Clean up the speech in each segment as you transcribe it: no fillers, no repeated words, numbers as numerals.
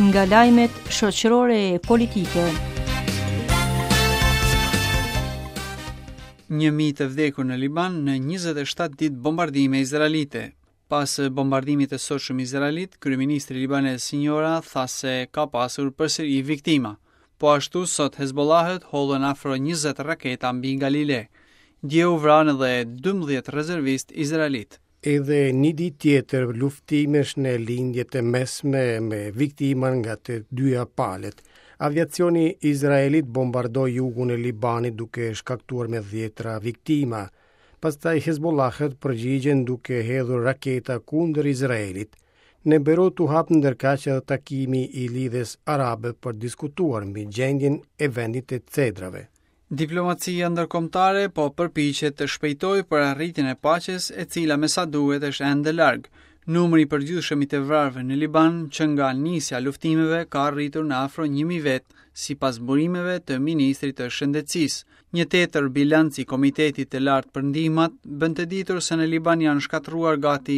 nga lajmet shoqërore e politike. 1.000 të vdekur në Liban në 27 ditë bombardime izraelite. Pas bombardimit të sotshëm izraelit, kryeministri libanez Sinjora tha se ka pasur përsëri viktima. Po ashtu sot Hezbollahët hollën afro 20 raketa mbi Galile. Dje u vranë edhe 12 rezervist izraelit. Edhe një ditë tjetër luftimesh në lindjet e mesme me viktima nga të dyja palët. Aviacioni izraelit bombardoi jugun e Libanit duke shkaktuar me 10 viktima. Pastaj Hezbollahët përgjigjen duke hedhur raketa kundër Izraelit. Në Beirut u hap ndërkaq edhe takimi i lidhjes arabe për diskutuar mbi gjendjen e vendit të Cedrave. Diplomacia ndërkombëtare po përpiqet të shpejtojë për arritjen e paqes, e cila me sa duhet është ende larg. Numri i përgjithshëm i të vrarëve në Liban që nga nisja luftimeve ka arritur në afro 1.000 vet, sipas burimeve të ministrit të shëndetësisë. Një tjetër bilanc i Komitetit të Lartë për Ndihmat bën të ditur se në Liban janë shkatruar gati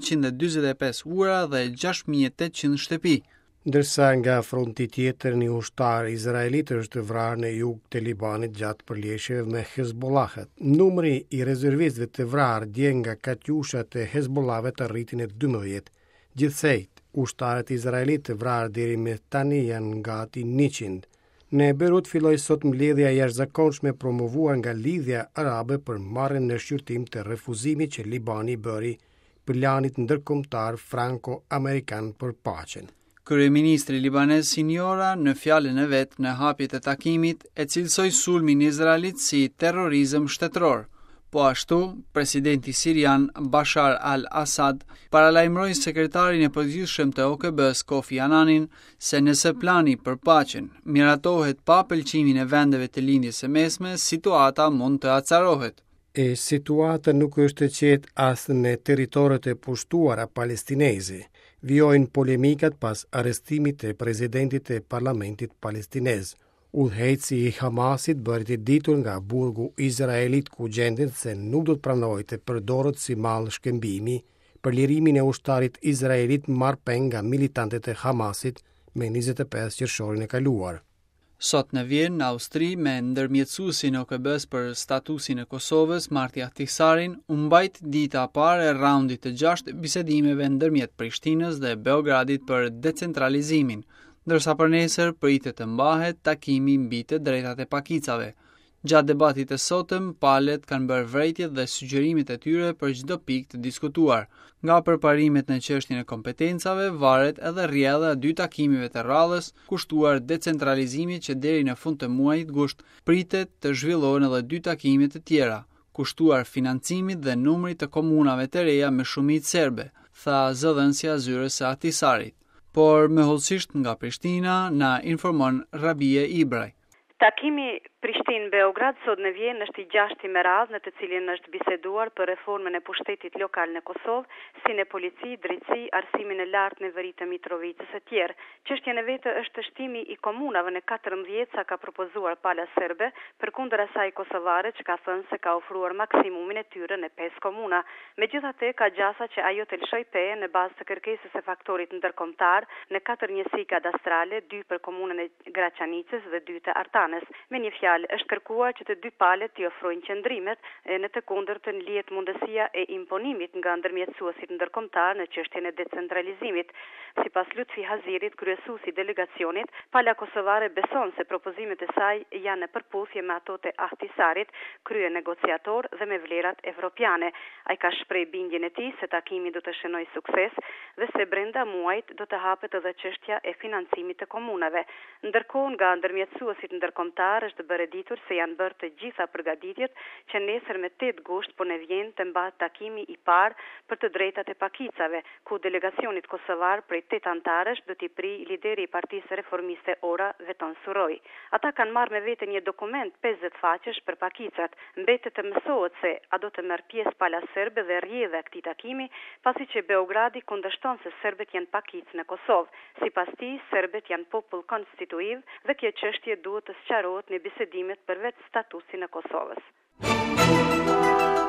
145 ura dhe 6.800 shtëpi. Ndërsa nga fronti tjetër një ushtar izraelit është vrarë në jug të Libanit gjatë përleshjeve me Hezbollahët. Numri i rezervistëve të vrarë dje nga katyushat e Hezbollahëve arritin në 12. Gjithsejt, ushtarët izraelit të vrarë deri me tani janë gati 100. Në Beirut filloi sot mbledhja jashtëzakonshme promovuar nga Lidhja Arabe për marrjen në shqyrtim të refuzimit që Libani bëri planit ndërkombëtar franco-amerikan për paqen. Kryeministri libanez Sinjora në fjalën e vet në hapjet e takimit e cilësoi sulmin izraelit si terrorizëm shtetëror. Po ashtu, presidenti sirian Bashar al-Assad paralajmëroi sekretarin e përgjithshëm të OKB-s Kofi Annanin se nëse plani për paqen miratohet pa pëlqimin e vendeve të lindjes së mesme, situata mund të acarohet. E situata nuk është e qetë as në territoret e pushtuara palestineze. Vijojnë polemikat pas arrestimit të presidentit të parlamentit palestinez. Udhëheqësi i Hamasit bëri të ditur nga burgu izraelit ku gjendet se nuk do të pranojë të përdoret si mall shkëmbimi për lirimin e ushtarit izraelit marrë nga militantët e Hamasit me 25 qershorin e kaluar. Sot në Vjenë, në Austri, me ndërmjetësuesin e OKB-s për statusin e Kosovës, Marti Ahtisarin, u mbajt dita e parë e raundit të 6 bisedimeve ndërmjet Prishtinës dhe Beogradit për decentralizimin, ndërsa për nesër pritet të mbahet takimi mbi të drejtat e pakicave. Gjatë debatit të sotëm, palët kanë bërë vërejtjet dhe sugjerimet e tyre për çdo pikë të diskutuar. Nga përparimet në çështjen e kompetencave varet edhe rrjedha e 2 takimeve të radhës, kushtuar decentralizimit që deri në fund të muajit gusht pritet të zhvillohen edhe 2 takime të tjera, kushtuar financimit dhe numrit të komunave të reja me shumicë serbe, tha zëdhënësja zyrës së Ahtisarit. Por me hollësisht nga Prishtina na informon Rabie Ibraj. Takimi Prishtinë-Beograd sot në Vjenë është i 6 me radhë në të cilin është biseduar për reformën e pushtetit lokal në Kosovë, si në polici, drejtësi, arsimin e lartë në veri të Mitrovicës e tjerë. Çështja e vetë është shtimi i komunave në 14 sa ka propozuar pala serbe, përkundër asaj kosovare që ka thënë se ka ofruar maksimumin e tyre në 5 komuna. Megjithatë ka gjasa që ajo të lëshoj peje në bazë të kërkesës së faktorit ndërkombëtar në 4 njësi kadastrale, 2 për komunën e Graçanicës dhe 2 të Artanës. Me një fjalë, është kërkuar që të 2 palët t'i ofrojnë qëndrimet, në të kundërtën lihet mundësia e imponimit nga ndërmjetësuesit ndërkombëtar në çështjen e decentralizimit. Sipas Lutfi Hazirit, kryesuesi i delegacionit, pala kosovare beson se propozimet e saj janë në përputhje me ato të Ahtisarit, krye negociator dhe me vlerat evropiane. Ai ka shpreh bindjen e tij se takimi do të shënojë sukses dhe se brenda muajit do të hapet edhe çështja e financimit të komunave. Ndërkohë nga ndërmjetësuesit ndërkombëtar është bërë ditur se janë bërë të gjitha përgatitjet që nesër me 8 gusht po në Vjenë të mbahet takimi i parë për të drejtat e pakicave, ku delegacionit kosovar prej 8 antarësh do t'i pri lideri i Partisë Reformiste Ora Veton Suroj. Ata kanë marrë me vete një dokument 50 faqesh për pakicat. Mbetet të mësohet se a do të merr pjesë pala serbe dhe rrjedha e këtij takimi, pasi që Beogradi kundërshton se serbët janë pakicë në Kosovë. Sipas tij, serbët janë popull konstituiv dhe kjo çështje duhet të sqarohet në bisedimet për vetë statusin e Kosovës.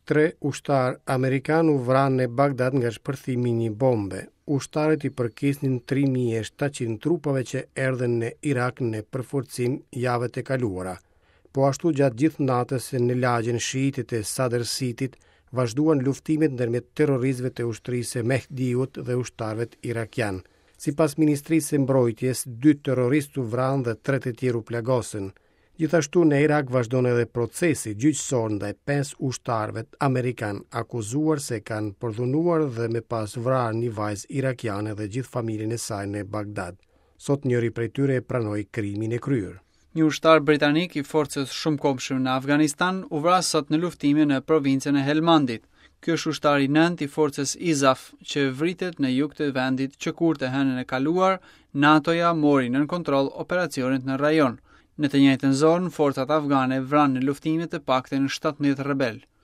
3 ushtar amerikan u vranë në Bagdad nga shpërthimi një bombe. Ushtarët i përkisnin 3700 trupave që erdhen në Irak në përforcim javët e kaluara. Po ashtu gjatë gjithë natës në lagjen shiitit e Sadr Cityt vazhduan luftimet ndërmjet terroristëve të ushtrisë së Mehdiut dhe ushtarëve irakian. Sipas Ministrisë së Mbrojtjes, 2 terroristë u vranë dhe 3 të tjerë u plagosën. Gjithashtu në Irak vazhdon edhe procesi gjyqësor ndaj 5 ushtarëve amerikan akuzuar se kanë përdhunuar dhe me pas vrarë një vajzë irakiane dhe gjithë familjen e saj në Bagdad. Sot njëri prej tyre e pranoi krimin e kryer. Një ushtar britanik i forcës shumëkohshme në Afganistan u vras sot në luftime në provincën e Helmandit. Ky është ushtari 9 i forcës ISAF që vritet në jug të vendit që kur të hënën e kaluar NATO-ja mori nën kontroll operacionet në rajon. Në të njëjtën zonë, forcat afgane vranë në luftime të paktën 17 rebel.